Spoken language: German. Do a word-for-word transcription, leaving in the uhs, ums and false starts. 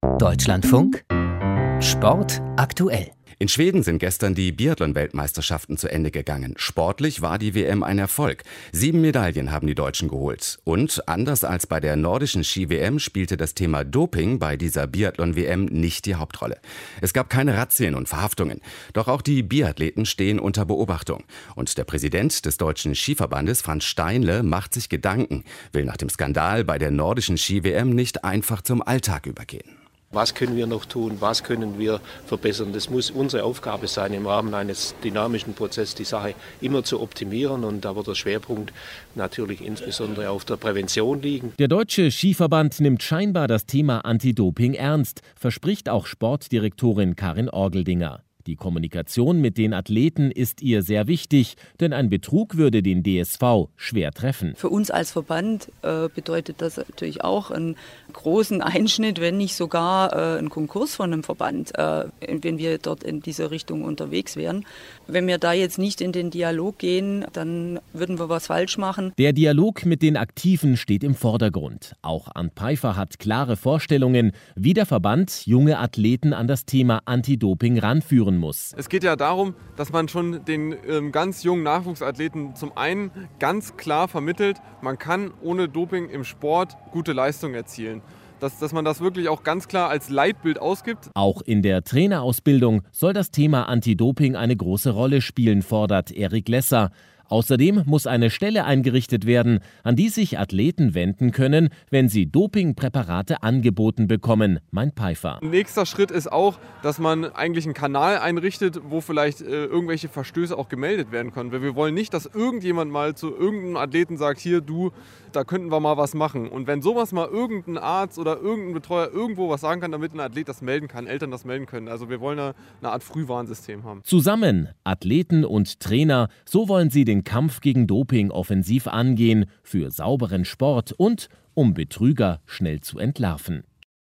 Deutschlandfunk Sport aktuell. In Schweden sind gestern die Biathlon-Weltmeisterschaften zu Ende gegangen. Sportlich war die W M ein Erfolg. Sieben Medaillen haben die Deutschen geholt. Und anders als bei der nordischen Ski-W M spielte das Thema Doping bei dieser Biathlon-W M nicht die Hauptrolle. Es gab keine Razzien und Verhaftungen. Doch auch die Biathleten stehen unter Beobachtung. Und der Präsident des Deutschen Skiverbandes, Franz Steinle, macht sich Gedanken, will nach dem Skandal bei der nordischen Ski-W M nicht einfach zum Alltag übergehen. Was können wir noch tun? Was können wir verbessern? Das muss unsere Aufgabe sein, im Rahmen eines dynamischen Prozesses die Sache immer zu optimieren. Und da wird der Schwerpunkt natürlich insbesondere auf der Prävention liegen. Der Deutsche Skiverband nimmt scheinbar das Thema Anti-Doping ernst, verspricht auch Sportdirektorin Karin Orgeldinger. Die Kommunikation mit den Athleten ist ihr sehr wichtig, denn ein Betrug würde den D S V schwer treffen. Für uns als Verband äh, bedeutet das natürlich auch einen großen Einschnitt, wenn nicht sogar äh, einen Konkurs von einem Verband, äh, wenn wir dort in diese Richtung unterwegs wären. Wenn wir da jetzt nicht in den Dialog gehen, dann würden wir was falsch machen. Der Dialog mit den Aktiven steht im Vordergrund. Auch Arndt Pfeiffer hat klare Vorstellungen, wie der Verband junge Athleten an das Thema Anti-Doping ranführen muss. Es geht ja darum, dass man schon den ähm, ganz jungen Nachwuchsathleten zum einen ganz klar vermittelt, man kann ohne Doping im Sport gute Leistungen erzielen. Dass, dass man das wirklich auch ganz klar als Leitbild ausgibt. Auch in der Trainerausbildung soll das Thema Anti-Doping eine große Rolle spielen, fordert Erik Lesser. Außerdem muss eine Stelle eingerichtet werden, an die sich Athleten wenden können, wenn sie Dopingpräparate angeboten bekommen, meint Pfeiffer. Nächster Schritt ist auch, dass man eigentlich einen Kanal einrichtet, wo vielleicht äh, irgendwelche Verstöße auch gemeldet werden können. Weil wir wollen nicht, dass irgendjemand mal zu irgendeinem Athleten sagt, hier du, da könnten wir mal was machen. Und wenn sowas mal irgendein Arzt oder irgendein Betreuer irgendwo was sagen kann, damit ein Athlet das melden kann, Eltern das melden können. Also wir wollen eine, eine Art Frühwarnsystem haben. Zusammen, Athleten und Trainer, so wollen sie den Kampf gegen Doping offensiv angehen, für sauberen Sport und um Betrüger schnell zu entlarven.